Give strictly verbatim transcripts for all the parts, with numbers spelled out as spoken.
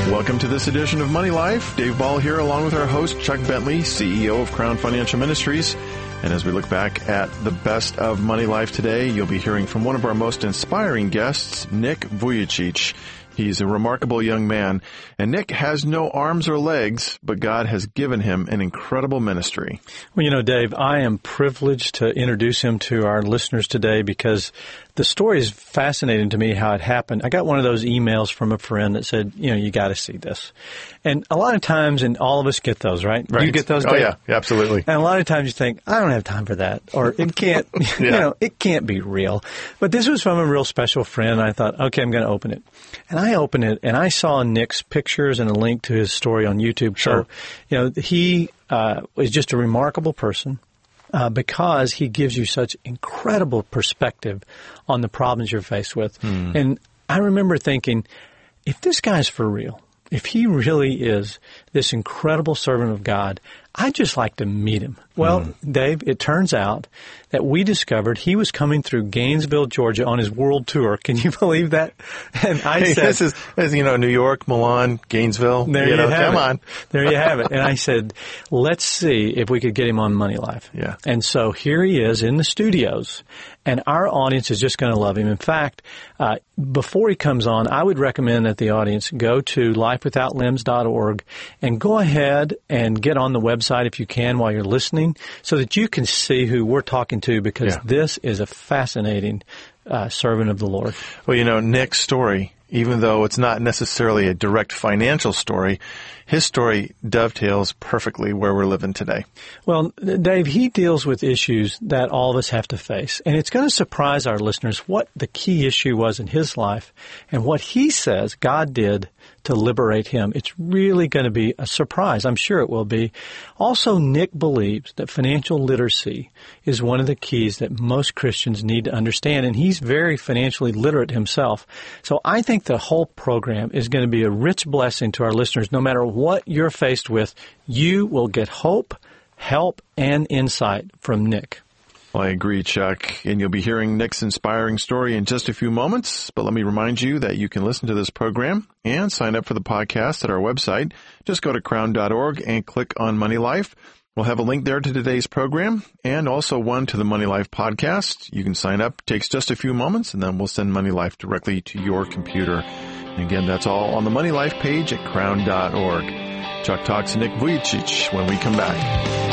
Welcome to this edition of Money Life. Dave Ball here along with our host, Chuck Bentley, C E O of Crown Financial Ministries. And as we look back at the best of Money Life today, you'll be hearing from one of our most inspiring guests, Nick Vujicic. He's a remarkable young man, and Nick has no arms or legs, but God has given him an incredible ministry. Well, you know, Dave, I am privileged to introduce him to our listeners today because the story is fascinating to me how it happened. I got one of those emails from a friend that said, you know, you got to see this. And a lot of times, and all of us get those, right? Right. You get those, Dave? Dave? Oh, yeah, absolutely. And a lot of times you think, I don't have time for that, or it can't, yeah. you know, it can't be real. But this was from a real special friend, and I thought, okay, I'm going to open it. And I opened it, and I saw Nick's pictures and a link to his story on YouTube. Sure. So, you know, he uh, is just a remarkable person. Uh, because he gives you such incredible perspective on the problems you're faced with. Hmm. And I remember thinking, if this guy's for real, if he really is this incredible servant of God, I'd just like to meet him. Well, hmm. Dave, it turns out that we discovered he was coming through Gainesville, Georgia on his world tour. Can you believe that? And I hey, said, this is, this, you know, New York, Milan, Gainesville. There you, you know, have come it. on. There you have it. And I said, let's see if we could get him on Money Life. Yeah. And so here he is in the studios, and our audience is just going to love him. In fact, uh, before he comes on, I would recommend that the audience go to life without limbs dot org and go ahead and get on the website if you can while you're listening so that you can see who we're talking to, because yeah. this is a fascinating uh, servant of the Lord. Well, you know, Nick's story, even though it's not necessarily a direct financial story, his story dovetails perfectly where we're living today. Well, Dave, he deals with issues that all of us have to face. And it's going to surprise our listeners what the key issue was in his life and what he says God did to liberate him. It's really going to be a surprise. I'm sure it will be. Also, Nick believes that financial literacy is one of the keys that most Christians need to understand, and he's very financially literate himself. So I think the whole program is going to be a rich blessing to our listeners. No matter what you're faced with, you will get hope, help, and insight from Nick. Well, I agree, Chuck, and you'll be hearing Nick's inspiring story in just a few moments. But let me remind you that you can listen to this program and sign up for the podcast at our website. Just go to crown dot org and click on Money Life. We'll have a link there to today's program and also one to the Money Life podcast. You can sign up. It takes just a few moments, and then we'll send Money Life directly to your computer. And again, that's all on the Money Life page at crown dot org. Chuck talks to Nick Vujicic when we come back.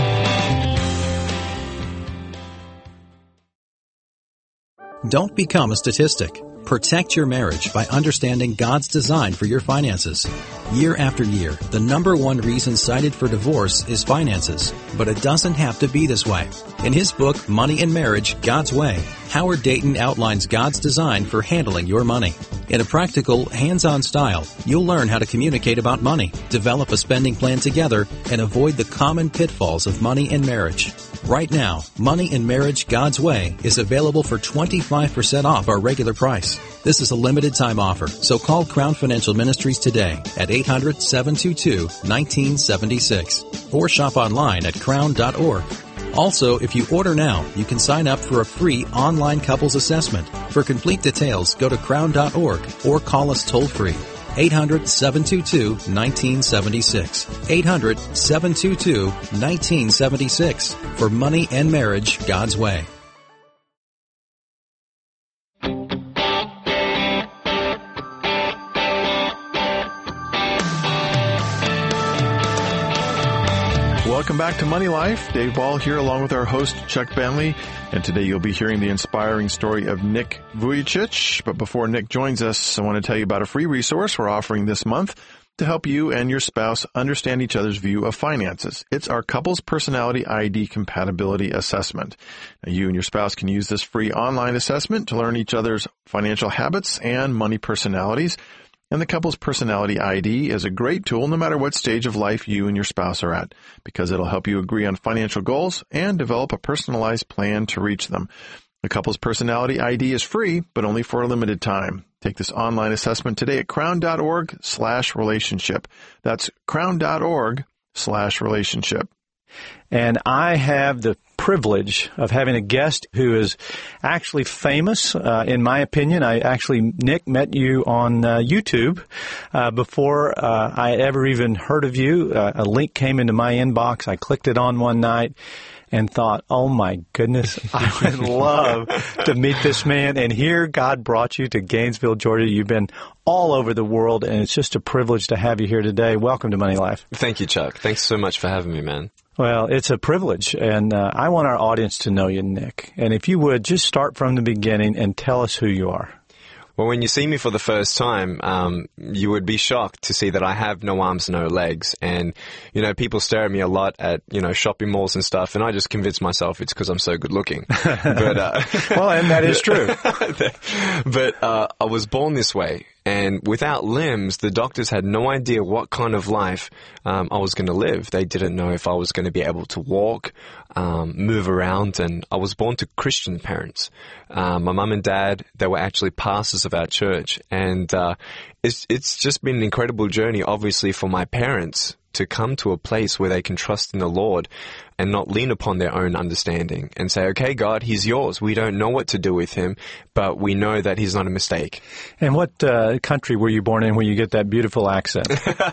Don't become a statistic. Protect your marriage by understanding God's design for your finances. Year after year, the number one reason cited for divorce is finances. But it doesn't have to be this way. In his book, Money and Marriage, God's Way, Howard Dayton outlines God's design for handling your money. In a practical, hands-on style, you'll learn how to communicate about money, develop a spending plan together, and avoid the common pitfalls of money and marriage. Right now, Money and Marriage God's Way is available for twenty-five percent off our regular price. This is a limited time offer, so call Crown Financial Ministries today at eight hundred, seven two two, one nine seven six or shop online at crown dot org. Also, if you order now, you can sign up for a free online couples assessment. For complete details, go to crown dot org or call us toll-free. eight hundred, seven two two, one nine seven six. eight hundred, seven two two, one nine seven six for Money and Marriage God's Way. Welcome back to Money Life. Dave Ball here along with our host, Chuck Bentley. And today you'll be hearing the inspiring story of Nick Vujicic. But before Nick joins us, I want to tell you about a free resource we're offering this month to help you and your spouse understand each other's view of finances. It's our Couples Personality I D Compatibility Assessment. Now, you and your spouse can use this free online assessment to learn each other's financial habits and money personalities. And the Couples Personality I D is a great tool no matter what stage of life you and your spouse are at, because it'll help you agree on financial goals and develop a personalized plan to reach them. The Couples Personality I D is free, but only for a limited time. Take this online assessment today at crown dot org slash relationship. That's crown dot org slash relationship. And I have the privilege of having a guest who is actually famous, uh, in my opinion. I actually, Nick, met you on uh, YouTube uh, before uh, I ever even heard of you. Uh, a link came into my inbox. I clicked it on one night and thought, oh my goodness, I would love to meet this man. And here God brought you to Gainesville, Georgia. You've been all over the world, and it's just a privilege to have you here today. Welcome to Money Life. Thank you, Chuck. Thanks so much for having me, man. Well, it's a privilege, and uh, I want our audience to know you, Nick. And if you would, just start from the beginning and tell us who you are. Well, when you see me for the first time, um, you would be shocked to see that I have no arms, no legs. And, you know, people stare at me a lot at, you know, shopping malls and stuff, and I just convince myself it's because I'm so good looking. But, uh, well, and that is true. But uh, I was born this way. And without limbs, the doctors had no idea what kind of life um, I was going to live. They didn't know if I was going to be able to walk, um, move around, and I was born to Christian parents. Um, my mum and dad, they were actually pastors of our church, and uh, it's it's just been an incredible journey, obviously, for my parents to come to a place where they can trust in the Lord and not lean upon their own understanding and say, okay, God, he's yours. We don't know what to do with him, but we know that he's not a mistake. And what uh, country were you born in where you get that beautiful accent?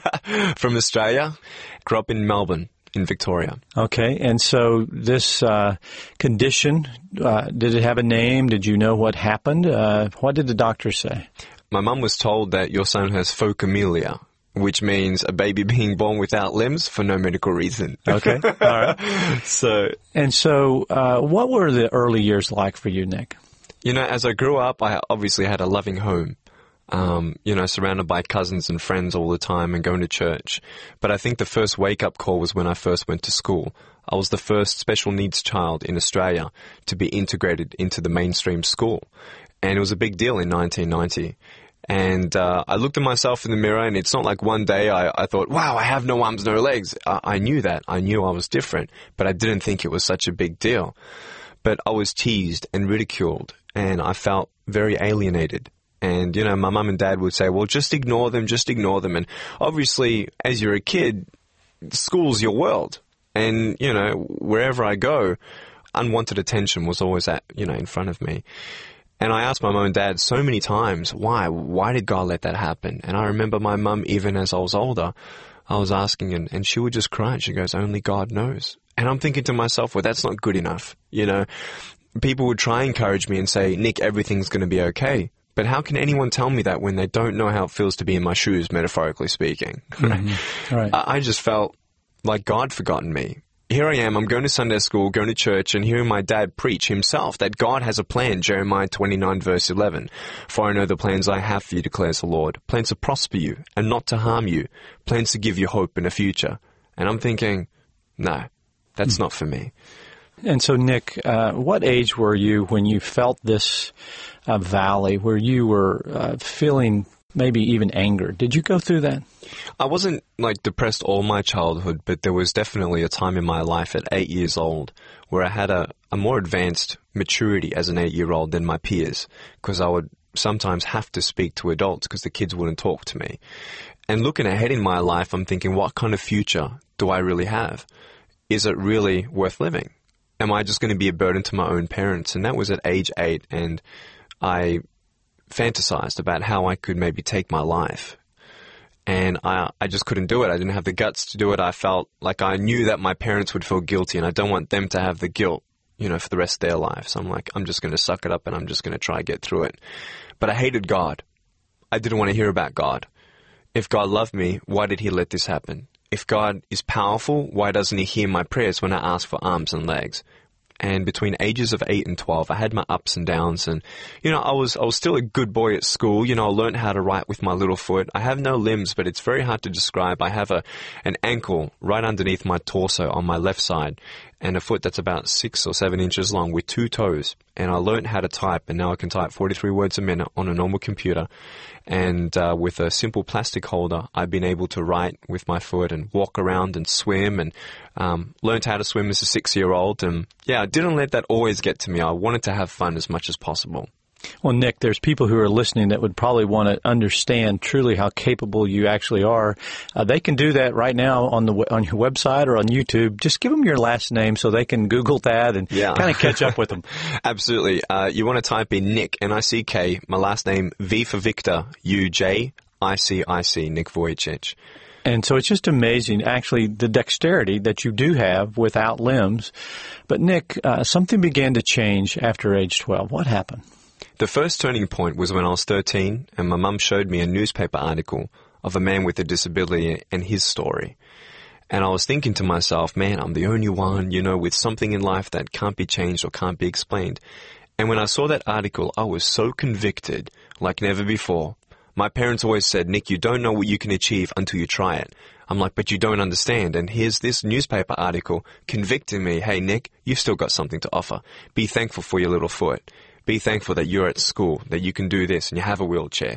From Australia. Grew up in Melbourne, in Victoria. Okay, and so this uh, condition, uh, did it have a name? Did you know what happened? Uh, what did the doctor say? My mum was told that your son has phocomelia, which means a baby being born without limbs for no medical reason. Okay, all right. So, and so, uh, what were the early years like for you, Nick? You know, as I grew up, I obviously had a loving home. Um, you know, surrounded by cousins and friends all the time and going to church. But I think the first wake-up call was when I first went to school. I was the first special needs child in Australia to be integrated into the mainstream school. And it was a big deal in nineteen ninety. And uh, I looked at myself in the mirror, and it's not like one day I, I thought, wow, I have no arms, no legs. I, I knew that. I knew I was different, but I didn't think it was such a big deal. But I was teased and ridiculed, and I felt very alienated. And, you know, my mum and dad would say, well, just ignore them, just ignore them. And obviously, as you're a kid, school's your world. And, you know, wherever I go, unwanted attention was always at, you know, in front of me. And I asked my mum and dad so many times, why? Why did God let that happen? And I remember my mum, even as I was older, I was asking, and, and she would just cry. And she goes, only God knows. And I'm thinking to myself, well, that's not good enough. You know, people would try and encourage me and say, Nick, everything's going to be okay. But how can anyone tell me that when they don't know how it feels to be in my shoes, metaphorically speaking? Mm-hmm. Right. I just felt like God forgotten me. Here I am, I'm going to Sunday school, going to church, and hearing my dad preach himself that God has a plan, Jeremiah twenty-nine, verse eleven. For I know the plans I have for you, declares the Lord. Plans to prosper you and not to harm you. Plans to give you hope in a future. And I'm thinking, no, that's mm. not for me. And so, Nick, uh, what age were you when you felt this uh, valley, where you were uh, feeling maybe even anger? Did you go through that? I wasn't, like, depressed all my childhood, but there was definitely a time in my life at eight years old where I had a, a more advanced maturity as an eight-year-old than my peers, because I would sometimes have to speak to adults because the kids wouldn't talk to me. And looking ahead in my life, I'm thinking, what kind of future do I really have? Is it really worth living? Am I just going to be a burden to my own parents? And that was at age eight, and I fantasized about how I could maybe take my life. And I I just couldn't do it. I didn't have the guts to do it. I felt like I knew that my parents would feel guilty, and I don't want them to have the guilt, you know, for the rest of their life. So I'm like, I'm just going to suck it up, and I'm just going to try to get through it. But I hated God. I didn't want to hear about God. If God loved me, why did he let this happen? If God is powerful, why doesn't he hear my prayers when I ask for arms and legs? And between ages of eight and twelve, I had my ups and downs. And, you know, I was I was still a good boy at school. You know, I learned how to write with my little foot. I have no limbs, but it's very hard to describe. I have a an ankle right underneath my torso on my left side, and a foot that's about six or seven inches long with two toes. And I learned how to type, and now I can type forty-three words a minute on a normal computer. And uh, with a simple plastic holder, I've been able to write with my foot and walk around and swim, and um, learned how to swim as a six-year-old. And yeah, I didn't let that always get to me. I wanted to have fun as much as possible. Well, Nick, there's people who are listening that would probably want to understand truly how capable you actually are. Uh, they can do that right now on the on your website or on YouTube. Just give them your last name so they can Google that and yeah. kind of catch up with them. Absolutely. Uh, you want to type in Nick, N I C K, my last name, V for Victor, U J I C I C, Nick Vujicic. And so it's just amazing, actually, the dexterity that you do have without limbs. But, Nick, uh, something began to change after age twelve. What happened? The first turning point was when I was thirteen, and my mum showed me a newspaper article of a man with a disability and his story. And I was thinking to myself, man, I'm the only one, you know, with something in life that can't be changed or can't be explained. And when I saw that article, I was so convicted like never before. My parents always said, Nick, you don't know what you can achieve until you try it. I'm like, but you don't understand. And here's this newspaper article convicting me, hey, Nick, you've still got something to offer. Be thankful for your little foot. Be thankful that you're at school, that you can do this and you have a wheelchair.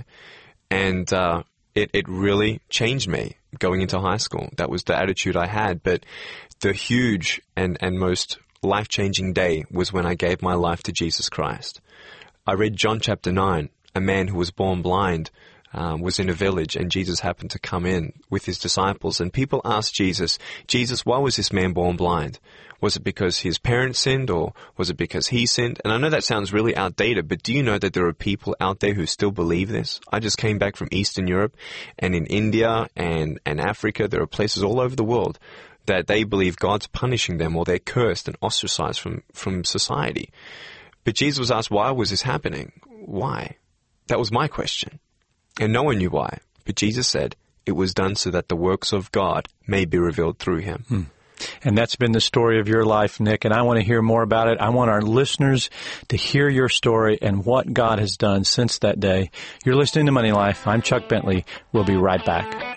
And uh, it, it really changed me going into high school. That was the attitude I had. But the huge and, and most life-changing day was when I gave my life to Jesus Christ. I read John chapter nine. A man who was born blind um, was in a village, and Jesus happened to come in with his disciples. And people asked Jesus, Jesus, why was this man born blind? Was it because his parents sinned, or was it because he sinned? And I know that sounds really outdated, but do you know that there are people out there who still believe this? I just came back from Eastern Europe, and in India and, and Africa, there are places all over the world that they believe God's punishing them, or they're cursed and ostracized from, from society. But Jesus was asked, why was this happening? Why? That was my question. And no one knew why. But Jesus said, it was done so that the works of God may be revealed through him. Hmm. And that's been the story of your life, Nick, and I want to hear more about it. I want our listeners to hear your story and what God has done since that day. You're listening to Money Life. I'm Chuck Bentley. We'll be right back.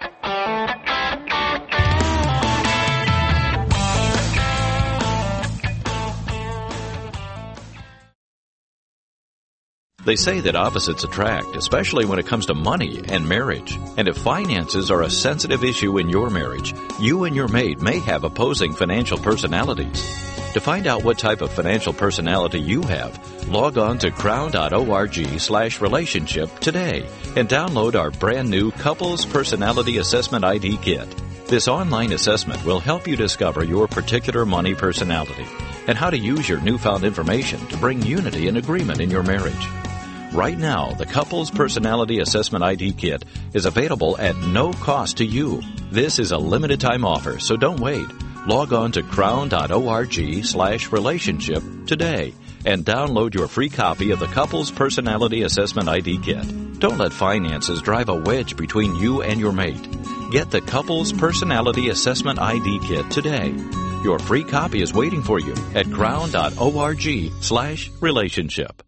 They say that opposites attract, especially when it comes to money and marriage. And if finances are a sensitive issue in your marriage, you and your mate may have opposing financial personalities. To find out what type of financial personality you have, log on to crown.org slash relationship today and download our brand new Couples Personality Assessment I D Kit. This online assessment will help you discover your particular money personality and how to use your newfound information to bring unity and agreement in your marriage. Right now, the Couples Personality Assessment I D Kit is available at no cost to you. This is a limited time offer, so don't wait. Log on to crown.org slash relationship today and download your free copy of the Couples Personality Assessment I D Kit. Don't let finances drive a wedge between you and your mate. Get the Couples Personality Assessment I D Kit today. Your free copy is waiting for you at crown.org slash relationship.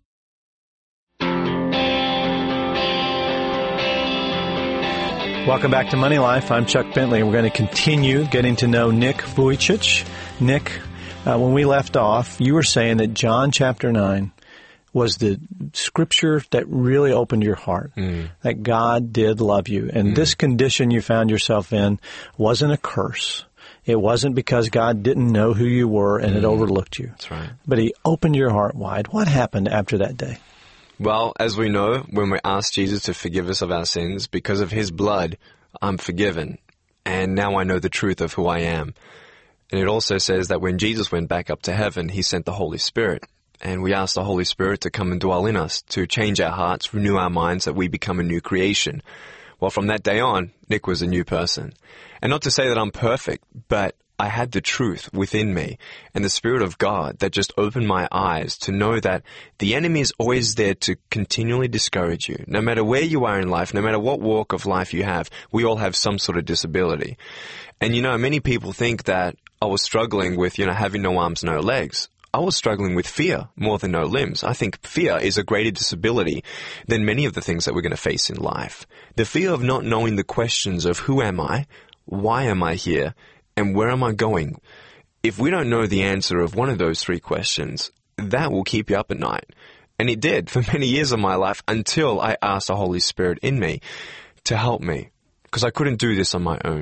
Welcome back to Money Life. I'm Chuck Bentley, and we're going to continue getting to know Nick Vujicic. Nick, uh, when we left off, you were saying that John chapter nine was the scripture that really opened your heart, mm. that God did love you. And mm. this condition you found yourself in wasn't a curse. It wasn't because God didn't know who you were and mm. had overlooked you. That's right. But he opened your heart wide. What happened after that day? Well, as we know, when we ask Jesus to forgive us of our sins, because of his blood, I'm forgiven. And now I know the truth of who I am. And it also says that when Jesus went back up to heaven, he sent the Holy Spirit. And we ask the Holy Spirit to come and dwell in us, to change our hearts, renew our minds, that we become a new creation. Well, from that day on, Nick was a new person. And not to say that I'm perfect, but I had the truth within me and the Spirit of God that just opened my eyes to know that the enemy is always there to continually discourage you. No matter where you are in life, no matter what walk of life you have, we all have some sort of disability. And you know, many people think that I was struggling with, you know, having no arms, no legs. I was struggling with fear more than no limbs. I think fear is a greater disability than many of the things that we're going to face in life. The fear of not knowing the questions of who am I, why am I here, and where am I going? If we don't know the answer of one of those three questions, that will keep you up at night. And it did for many years of my life until I asked the Holy Spirit in me to help me, because I couldn't do this on my own.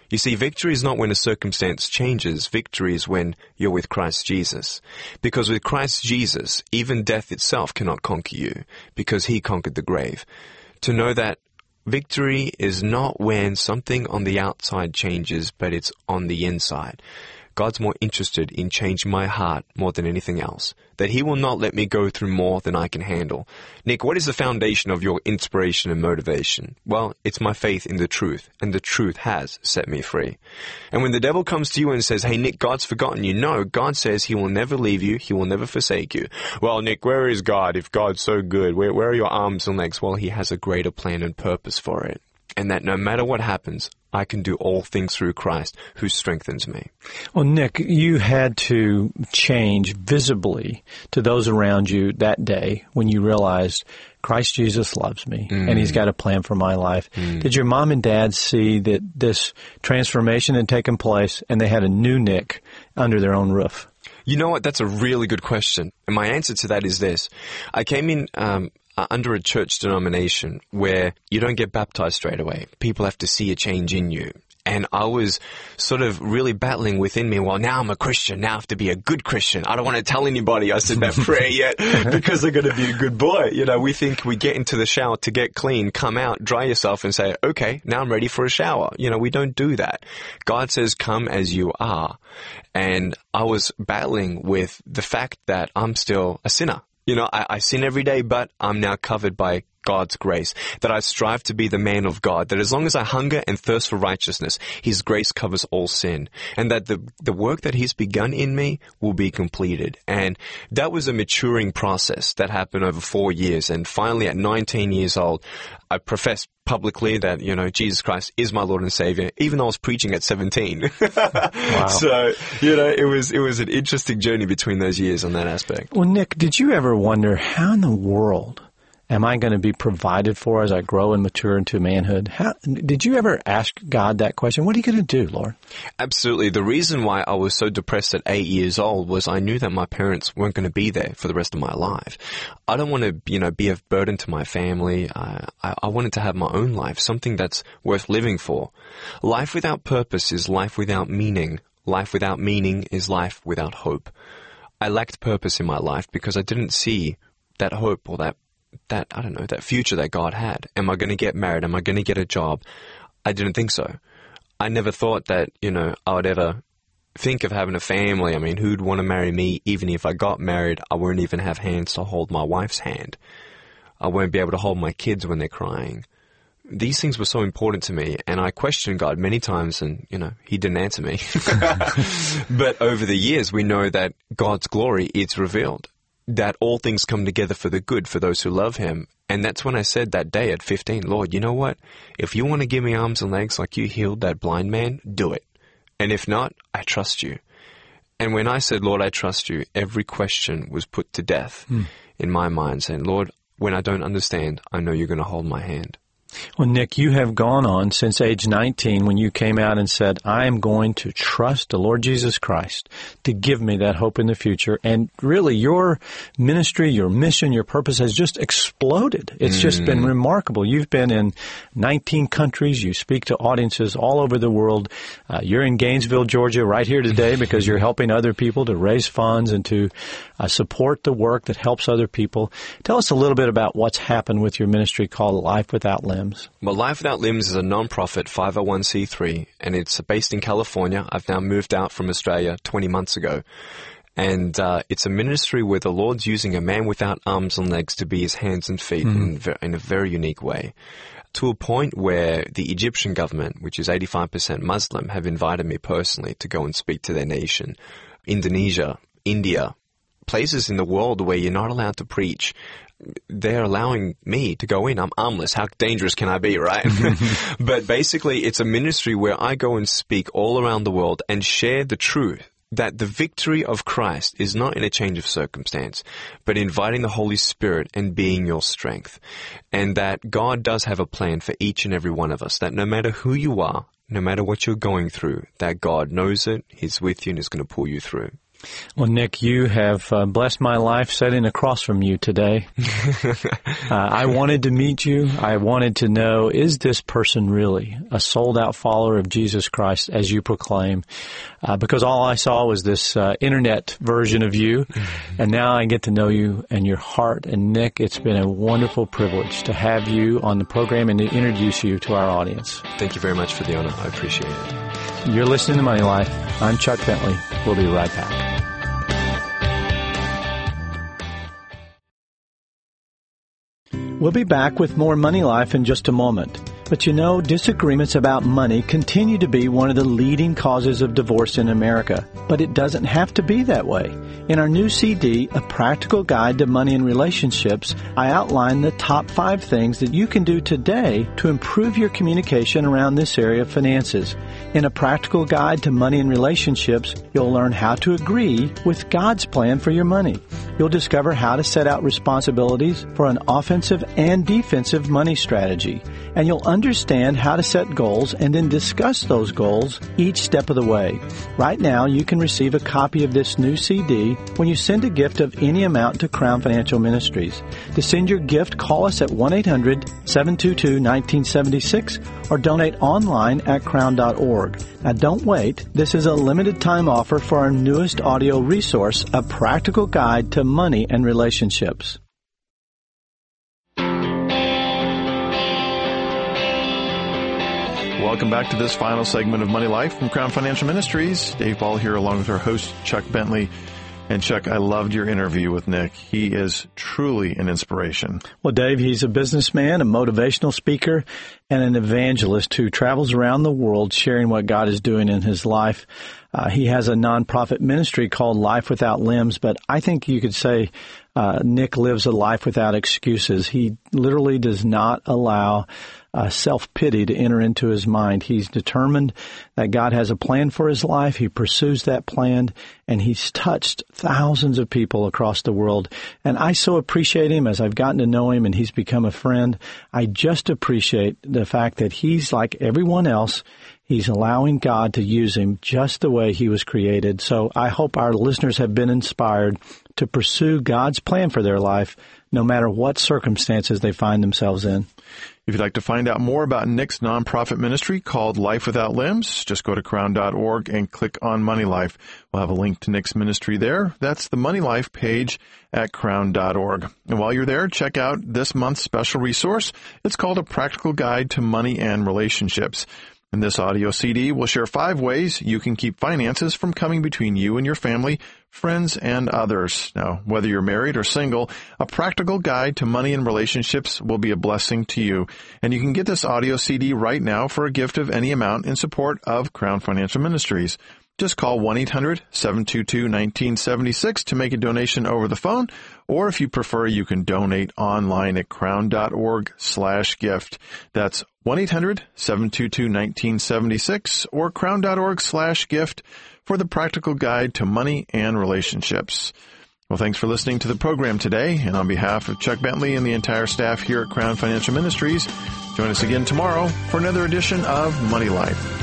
You see, victory is not when a circumstance changes. Victory is when you're with Christ Jesus. Because with Christ Jesus, even death itself cannot conquer you, because he conquered the grave. To know that victory is not when something on the outside changes, but it's on the inside. God's more interested in changing my heart more than anything else. That he will not let me go through more than I can handle. Nick, what is the foundation of your inspiration and motivation? Well, it's my faith in the truth, and the truth has set me free. And when the devil comes to you and says, hey, Nick, God's forgotten you, no, God says he will never leave you, he will never forsake you. Well, Nick, where is God if God's so good? Where, where are your arms and legs? Well, he has a greater plan and purpose for it. And that no matter what happens, I can do all things through Christ who strengthens me. Well, Nick, you had to change visibly to those around you that day when you realized Christ Jesus loves me mm. and he's got a plan for my life. Mm. Did your mom and dad see that this transformation had taken place and they had a new Nick under their own roof? You know what? That's a really good question. And my answer to that is this. I came in um, under a church denomination where you don't get baptized straight away. People have to see a change in you. And I was sort of really battling within me, well, now I'm a Christian. Now I have to be a good Christian. I don't want to tell anybody I said that prayer yet because I'm going to be a good boy. You know, we think we get into the shower to get clean, come out, dry yourself and say, okay, now I'm ready for a shower. You know, we don't do that. God says, come as you are. And I was battling with the fact that I'm still a sinner. You know, I, I sin every day, but I'm now covered by God's grace, that I strive to be the man of God, that as long as I hunger and thirst for righteousness, his grace covers all sin, and that the the work that he's begun in me will be completed. And that was a maturing process that happened over four years. And finally, at nineteen years old, I professed publicly that, you know, Jesus Christ is my Lord and Savior, even though I was preaching at seventeen. Wow. So, you know, it was it was an interesting journey between those years on that aspect. Well, Nick, did you ever wonder how in the world am I going to be provided for as I grow and mature into manhood? How, did you ever ask God that question? What are you going to do, Lord? Absolutely. The reason why I was so depressed at eight years old was I knew that my parents weren't going to be there for the rest of my life. I don't want to, you know, be a burden to my family. I, I, I wanted to have my own life, something that's worth living for. Life without purpose is life without meaning. Life without meaning is life without hope. I lacked purpose in my life because I didn't see that hope or that that, I don't know, that future that God had. Am I going to get married? Am I going to get a job? I didn't think so. I never thought that, you know, I would ever think of having a family. I mean, who'd want to marry me? Even if I got married, I won't even have hands to hold my wife's hand. I won't be able to hold my kids when they're crying. These things were so important to me, and I questioned God many times, and, you know, he didn't answer me. But over the years, we know that God's glory is revealed, that all things come together for the good for those who love him. And that's when I said that day at fifteen, Lord, you know what? If you want to give me arms and legs like you healed that blind man, do it. And if not, I trust you. And when I said, Lord, I trust you, every question was put to death mm. in my mind, saying, Lord, when I don't understand, I know you're going to hold my hand. Well, Nick, you have gone on since age nineteen when you came out and said, I am going to trust the Lord Jesus Christ to give me that hope in the future. And really, your ministry, your mission, your purpose has just exploded. It's mm. just been remarkable. You've been in nineteen countries. You speak to audiences all over the world. Uh, you're in Gainesville, Georgia, right here today because you're helping other people to raise funds and to uh, support the work that helps other people. Tell us a little bit about what's happened with your ministry called Life Without Limbs. Well, Life Without Limbs is a non-profit five oh one c three, and it's based in California. I've now moved out from Australia twenty months ago. And uh, it's a ministry where the Lord's using a man without arms and legs to be his hands and feet mm-hmm. in, ver- in a very unique way, to a point where the Egyptian government, which is eighty-five percent Muslim, have invited me personally to go and speak to their nation. Indonesia, India, places in the world where you're not allowed to preach. They're allowing me to go in. I'm armless. How dangerous can I be, right? But basically, it's a ministry where I go and speak all around the world and share the truth that the victory of Christ is not in a change of circumstance, but inviting the Holy Spirit and being your strength. And that God does have a plan for each and every one of us, that no matter who you are, no matter what you're going through, that God knows it, He's with you, and is going to pull you through. Well, Nick, you have uh, blessed my life sitting across from you today. uh, I wanted to meet you. I wanted to know, is this person really a sold-out follower of Jesus Christ, as you proclaim? Uh, because all I saw was this uh, internet version of you, and now I get to know you and your heart. And, Nick, it's been a wonderful privilege to have you on the program and to introduce you to our audience. Thank you very much for the honor. I appreciate it. You're listening to Money Life. I'm Chuck Bentley. We'll be right back. We'll be back with more Money Life in just a moment. But you know, disagreements about money continue to be one of the leading causes of divorce in America. But it doesn't have to be that way. In our new C D, A Practical Guide to Money and Relationships, I outline the top five things that you can do today to improve your communication around this area of finances. In A Practical Guide to Money and Relationships, you'll learn how to agree with God's plan for your money. You'll discover how to set out responsibilities for an offensive and defensive money strategy. And you'll understand how to set goals and then discuss those goals each step of the way. Right now, you can receive a copy of this new C D when you send a gift of any amount to Crown Financial Ministries. To send your gift, call us at one eight hundred seven two two one nine seven six or donate online at crown dot org. Now, don't wait. This is a limited time offer for our newest audio resource, A Practical Guide to Money and Relationships. Welcome back to this final segment of Money Life from Crown Financial Ministries. Dave Ball here along with our host, Chuck Bentley. And Chuck, I loved your interview with Nick. He is truly an inspiration. Well, Dave, he's a businessman, a motivational speaker, and an evangelist who travels around the world sharing what God is doing in his life. Uh, he has a nonprofit ministry called Life Without Limbs, but I think you could say uh, Nick lives a life without excuses. He literally does not allow Uh, self-pity to enter into his mind. He's determined that God has a plan for his life. He pursues that plan, and he's touched thousands of people across the world. And I so appreciate him as I've gotten to know him and he's become a friend. I just appreciate the fact that he's like everyone else. He's allowing God to use him just the way he was created. So I hope our listeners have been inspired to pursue God's plan for their life, no matter what circumstances they find themselves in. If you'd like to find out more about Nick's nonprofit ministry called Life Without Limbs, just go to crown dot org and click on Money Life. We'll have a link to Nick's ministry there. That's the Money Life page at crown dot org. And while you're there, check out this month's special resource. It's called A Practical Guide to Money and Relationships. In this audio C D, we'll share five ways you can keep finances from coming between you and your family, friends, and others. Now, whether you're married or single, A Practical Guide to Money and Relationships will be a blessing to you. And you can get this audio C D right now for a gift of any amount in support of Crown Financial Ministries. Just call one eight hundred seven two two one nine seven six to make a donation over the phone, or if you prefer, you can donate online at crown dot org slash gift. That's one eight hundred seven two two one nine seven six or crown dot org slash gift for the Practical Guide to Money and Relationships. Well, thanks for listening to the program today, and on behalf of Chuck Bentley and the entire staff here at Crown Financial Ministries, join us again tomorrow for another edition of Money Life.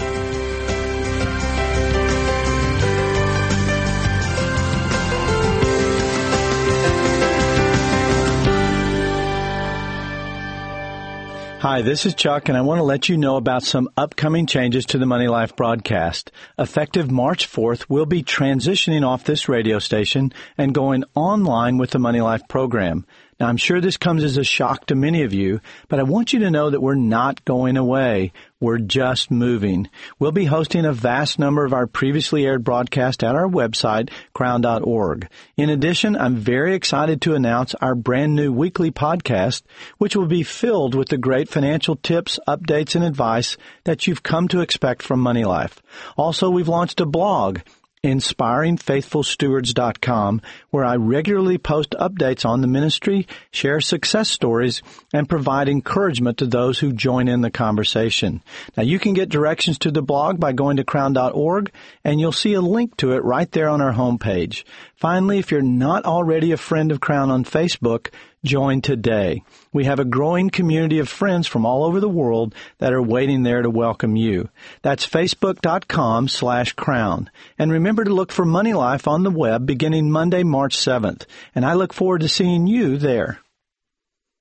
Hi, this is Chuck, and I want to let you know about some upcoming changes to the Money Life broadcast. Effective March fourth, we'll be transitioning off this radio station and going online with the Money Life program. Now, I'm sure this comes as a shock to many of you, but I want you to know that we're not going away. We're just moving. We'll be hosting a vast number of our previously aired broadcasts at our website, crown dot org. In addition, I'm very excited to announce our brand new weekly podcast, which will be filled with the great financial tips, updates, and advice that you've come to expect from Money Life. Also, we've launched a blog, inspiring faithful stewards dot com, where I regularly post updates on the ministry, share success stories, and provide encouragement to those who join in the conversation. Now, you can get directions to the blog by going to crown dot org, and you'll see a link to it right there on our homepage. Finally, if you're not already a friend of Crown on Facebook, Join today. We have a growing community of friends from all over the world that are waiting there to welcome you. That's facebook.com slash crown. And remember to look for Money Life on the web beginning Monday, March seventh. And I look forward to seeing you there.